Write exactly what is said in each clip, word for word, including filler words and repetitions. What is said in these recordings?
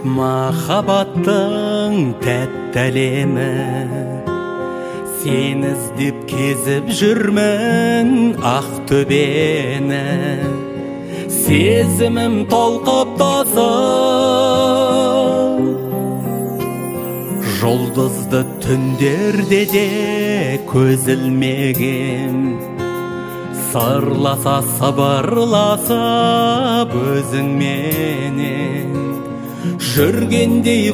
Махаббаттың тәтті әлемі, сен іздеп кезіп жүрмін Ақтөбені. Сезімім толқып тасып, жұлдызды түндерде де көз ілмегем. Сырласа сыбырласып өзіңменен жүргендей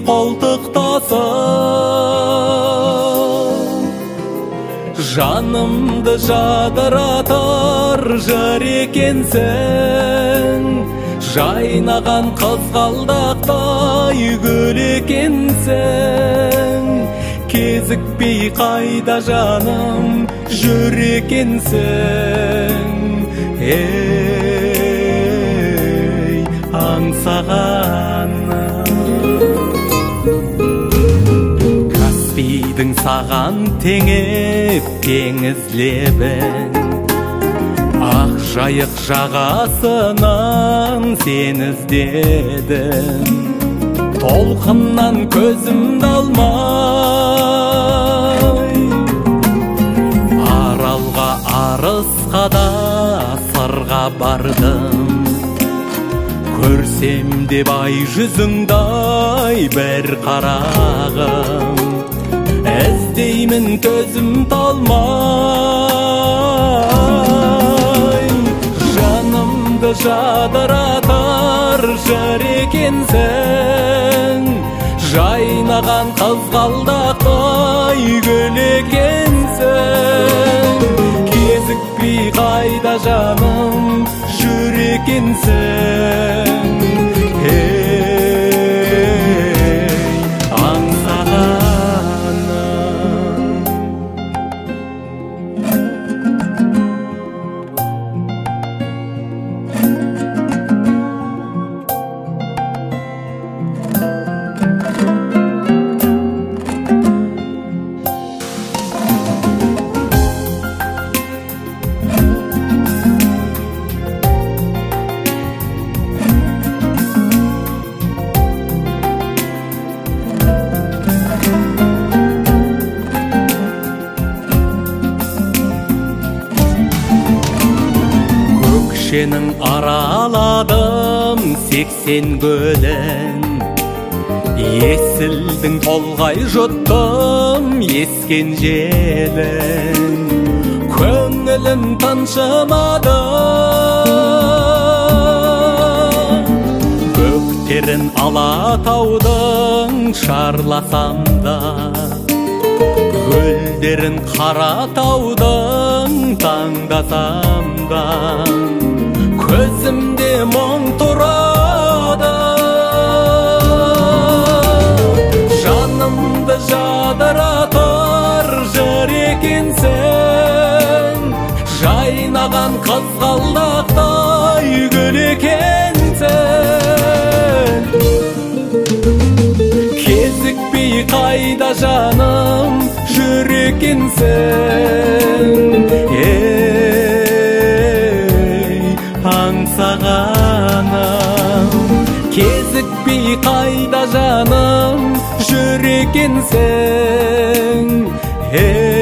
қолтықтасып, жанымды жадыратар жар екенсің. Жайнаған қызғалдақтай гүл екенсің. Кезікпей қайда жаным жүр екенсің. Ей, аңсағаным, Каспийдің саған теңеп теңіз лебін, ақ жайық жағасынан сен іздедім. Толқыннан көзімді алмай, аралға арысқа да сырға бардым. Көрсем де бай жүзіңдай бір қарағым, іздеймін төзім талмай. Жанымды жадыратар жар екенсің. Жайнаған қызғалдақтай гүл екенсің. Кезікпей қайда жаным жүр екенсің. Ей, аңсағаным. Көкшенің араладым сексен көлін, есілдің толғай жұттым ескен желін. Көңілім тыншымады, бөктерін Алатаудың шарласам да, гүлдерін Қаратаудың таңдасам да. Көзімде мұң тұрады, жанымды жадыратар жар екенсің. Жайнаған қызғалдақтай гүл екенсің. Кезікпей қайда жаным жүр екенсің. Аңсағаным, кезікпей қайда жаным жүр екенсің.